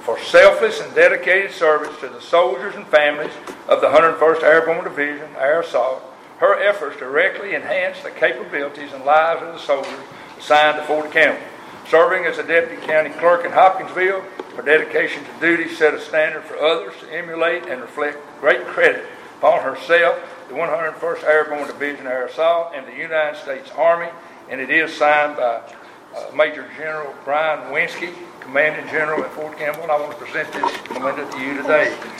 for selfless and dedicated service to the soldiers and families of the 101st Airborne Division, Air Assault. Her efforts directly enhance the capabilities and lives of the soldiers assigned to Fort Campbell. Serving as a deputy county clerk in Hopkinsville, her dedication to duty set a standard for others to emulate and reflect great credit upon herself, the 101st Airborne Division, Air Assault, and the United States Army, and it is signed by Major General Brian Winsky, Commanding General at Fort Campbell, and I want to present this memento to you today.